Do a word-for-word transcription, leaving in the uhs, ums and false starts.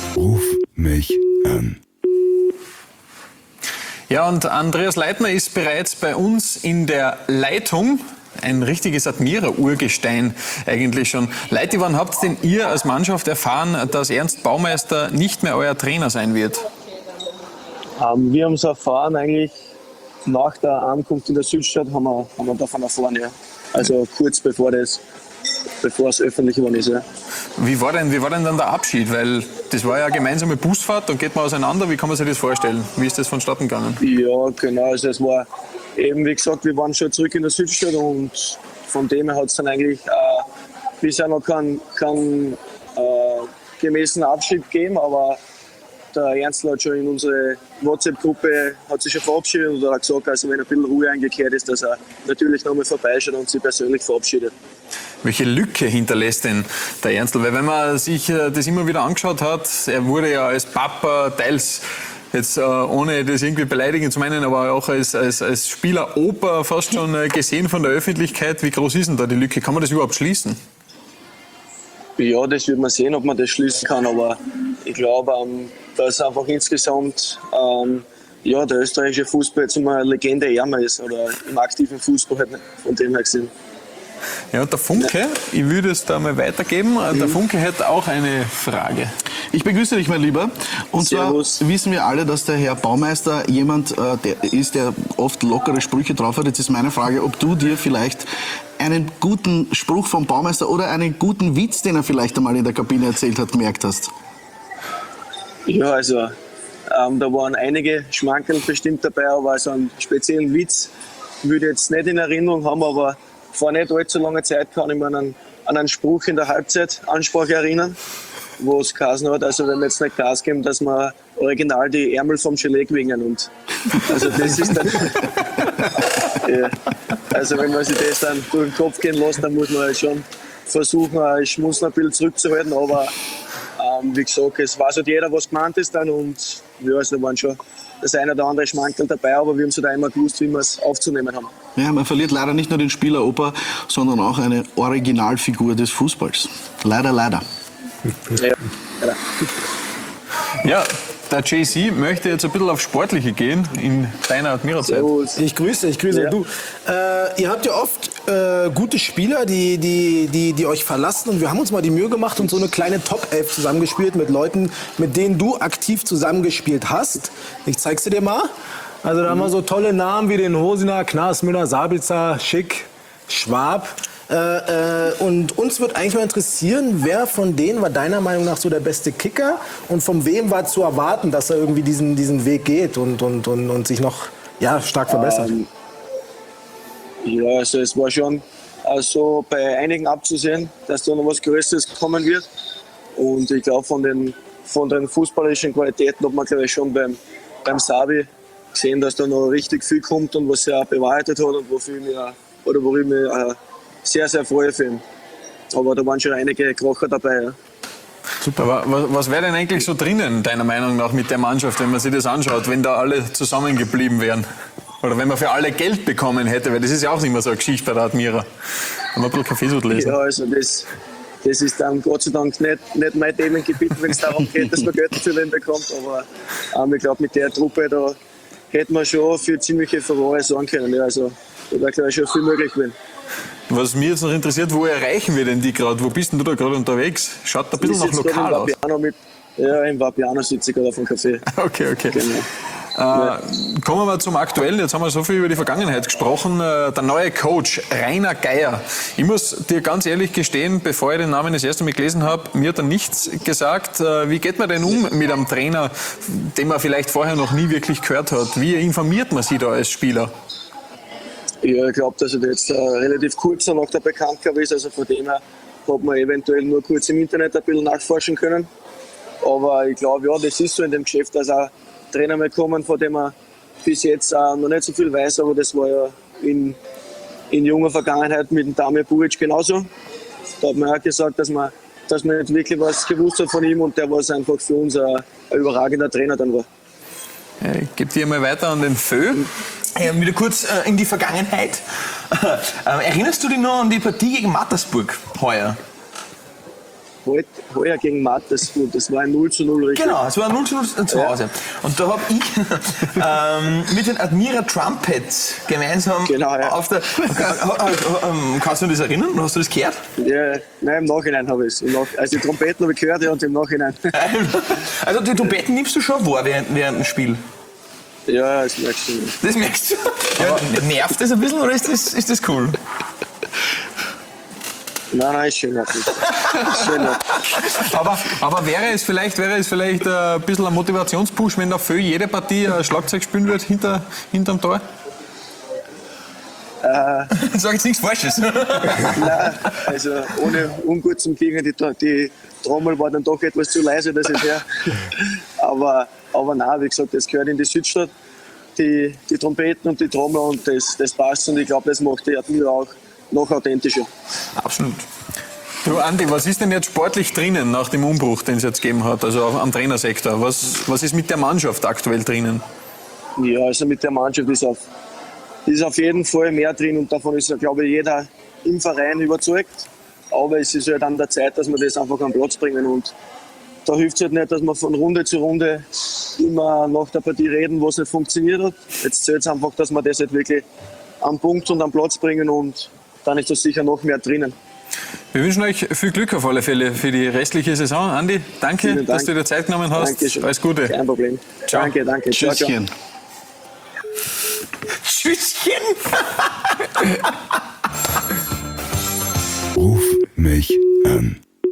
Ruf mich an. Ja, und Andreas Leitner ist bereits bei uns in der Leitung. Ein richtiges Admira-Urgestein eigentlich schon. Leute, wann habt denn ihr als Mannschaft erfahren, dass Ernst Baumeister nicht mehr euer Trainer sein wird? Ähm, wir haben es erfahren eigentlich nach der Ankunft in der Südstadt, haben wir, haben wir davon erfahren, ja. Also kurz bevor das, bevor es öffentlich geworden ist, ja. Wie war denn, wie war denn dann der Abschied? Weil das war ja eine gemeinsame Busfahrt, dann geht man auseinander. Wie kann man sich das vorstellen? Wie ist das vonstatten gegangen? Ja, genau. Also es war eben, wie gesagt, wir waren schon zurück in der Südstadt und von dem her hat es dann eigentlich äh, bisher noch keinen kein, äh, gemäßen Abschied gegeben, aber der Ernst hat schon in unsere WhatsApp-Gruppe hat sich schon verabschiedet und hat gesagt, also wenn ein bisschen Ruhe eingekehrt ist, dass er natürlich nochmal vorbeischaut und sich persönlich verabschiedet. Welche Lücke hinterlässt denn der Ernstl? Weil wenn man sich das immer wieder angeschaut hat, er wurde ja als Papa teils, jetzt äh, ohne das irgendwie beleidigen zu meinen, aber auch als, als, als Spieler Opa fast schon äh, gesehen von der Öffentlichkeit. Wie groß ist denn da die Lücke? Kann man das überhaupt schließen? Ja, das wird man sehen, ob man das schließen kann, aber ich glaube, ähm, dass einfach insgesamt ähm, ja, der österreichische Fußball jetzt immer eine Legende ärmer ist oder im aktiven Fußball halt von dem her gesehen. Ja, und der Funke, ich würde es da mal weitergeben. Der Funke hätte auch eine Frage. Ich begrüße dich, mein Lieber. Und Servus. zwar wissen wir alle, dass der Herr Baumeister jemand äh, der ist, der oft lockere Sprüche drauf hat. Jetzt ist meine Frage, ob du dir vielleicht einen guten Spruch vom Baumeister oder einen guten Witz, den er vielleicht einmal in der Kabine erzählt hat, gemerkt hast. Ja, also ähm, da waren einige Schmankerl bestimmt dabei, aber so einen speziellen Witz würde ich jetzt nicht in Erinnerung haben, aber vor nicht allzu langer Zeit kann ich mich an einen, an einen Spruch in der Halbzeitansprache erinnern, wo es geheißen hat, also wenn wir jetzt nicht Gas geben, dass wir original die Ärmel vom Gelee gewinnen. Und also das ist dann ja, also wenn man sich das dann durch den Kopf gehen lässt, dann muss man halt schon versuchen, ein Schmunzeln zurückzuhalten, aber ähm, wie gesagt, es weiß halt jeder, was gemeint ist dann und ja, also da waren schon das eine oder andere Schmankerl dabei, aber wir haben so da immer gewusst, wie wir es aufzunehmen haben. Ja, man verliert leider nicht nur den Spieler Opa, sondern auch eine Originalfigur des Fußballs. Leider, leider. Ja, leider. Ja, der J C möchte jetzt ein bisschen auf Sportliche gehen in deiner Admira-Zeit. Servus. Ich grüße, ich grüße. Ja. Du, äh, ihr habt ja oft äh, gute Spieler, die, die, die, die euch verlassen. Und wir haben uns mal die Mühe gemacht und so eine kleine Top elf zusammengespielt mit Leuten, mit denen du aktiv zusammengespielt hast. Ich zeig's dir mal. Also da haben wir so tolle Namen wie den Hosiner, Knas, Müller, Sabitzer, Schick, Schwab. Äh, äh, und uns wird eigentlich mal interessieren, wer von denen war deiner Meinung nach so der beste Kicker und von wem war zu erwarten, dass er irgendwie diesen, diesen Weg geht und, und, und, und sich noch ja, stark verbessert? Ähm, ja, also es war schon also bei einigen abzusehen, dass da noch was Größeres kommen wird. Und ich glaube, von den, von den fußballerischen Qualitäten hat man glaube ich schon beim, beim Sabi gesehen, dass da noch richtig viel kommt und was er bewahrheitet hat und wofür ich mich, oder worüber ich mich äh, sehr, sehr freue für ihn. Aber da waren schon einige Krocher dabei. Ja. Super. Aber was, was wäre denn eigentlich so drinnen, deiner Meinung nach, mit der Mannschaft, wenn man sich das anschaut, wenn da alle zusammengeblieben wären? Oder wenn man für alle Geld bekommen hätte, weil das ist ja auch immer so eine Geschichte bei der Admira. Wenn man ein bisschen Kaffeesud lesen. Ja, also das, das ist dann Gott sei Dank nicht, nicht mein Themengebiet, wenn es darum geht, dass man Geld für den bekommt. Aber ähm, ich glaube, mit der Truppe da hätte man schon für ziemliche Furore sorgen können. Ja, also da wäre glaube ich schon viel möglich gewesen. Was mich jetzt noch interessiert, wo erreichen wir denn die gerade? Wo bist denn du da gerade unterwegs? Schaut ein bisschen nach lokal aus. Mit, ja, im Vapiano sitze ich gerade auf dem Café. Okay, okay. Genau. Äh, kommen wir mal zum Aktuellen. Jetzt haben wir so viel über die Vergangenheit gesprochen. Äh, der neue Coach, Rainer Geier. Ich muss dir ganz ehrlich gestehen, bevor ich den Namen das erste Mal gelesen habe, mir hat er nichts gesagt. Äh, wie geht man denn um mit einem Trainer, den man vielleicht vorher noch nie wirklich gehört hat? Wie informiert man sich da als Spieler? Ja, ich glaube, dass er jetzt äh, relativ kurz nach der Bekanntgabe ist. Also von dem her hat man eventuell nur kurz im Internet ein bisschen nachforschen können. Aber ich glaube, ja, das ist so in dem Geschäft, dass auch Trainer mal kommen, von dem man bis jetzt äh, noch nicht so viel weiß. Aber das war ja in, in junger Vergangenheit mit dem Damir Buric genauso. Da hat man auch gesagt, dass man, dass man nicht wirklich was gewusst hat von ihm und der war einfach für uns ein, ein überragender Trainer dann war. Ich gebe dir mal weiter an den Fö. Ja, wieder kurz äh, in die Vergangenheit. äh, erinnerst du dich noch an die Partie gegen Mattersburg heuer? heute, heuer gegen Mattersburg, das war ein null zu null richtig. Genau, es war null zu null zu Hause. Und da habe ich ähm, mit den Admira Trumpets gemeinsam Genau, ja. auf der. Ähm, kannst du dich das erinnern? Hast du das gehört? Ja, nein, im Nachhinein habe ich es. Also die Trompeten habe ich gehört ja, und im Nachhinein. Also die Trompeten nimmst du schon wahr während, während dem Spiel? Ja, das merkst du nicht. Das merkst du. Ja, nervt das ein bisschen oder ist das, ist das cool? Nein, nein, ist schön. Ist schön. Aber, aber wäre es vielleicht, wäre es vielleicht ein bisschen ein Motivationspush, wenn da für jede Partie ein Schlagzeug spielen wird hinter, hinterm Tor? Sag jetzt nichts Falsches. Nein, also ohne ungut zum Klingen, die, die Trommel war dann doch etwas zu leise, das ist her. Aber, aber nein, wie gesagt, das gehört in die Südstadt, die, die Trompeten und die Trommel, und das, das passt, und ich glaube, das macht die Admira auch noch authentischer. Absolut. Du Andi, was ist denn jetzt sportlich drinnen nach dem Umbruch, den es jetzt gegeben hat, also am Trainersektor? Was, was ist mit der Mannschaft aktuell drinnen? Ja, also mit der Mannschaft ist auf, ist auf jeden Fall mehr drin, und davon ist, glaube ich, jeder im Verein überzeugt. Aber es ist halt an der Zeit, dass wir das einfach am Platz bringen, und da hilft es halt nicht, dass wir von Runde zu Runde immer nach der Partie reden, was nicht funktioniert hat. Jetzt zählt es einfach, dass wir das halt wirklich am Punkt und am Platz bringen, und dann ist da sicher noch mehr drinnen. Wir wünschen euch viel Glück auf alle Fälle für die restliche Saison. Andi, danke, Vielen Dank. dass du dir Zeit genommen hast. Dankeschön. Alles Gute. Kein Problem. Ciao. Danke, danke. Ciao, ciao. Tschüsschen. Tschüsschen. Ruf mich an.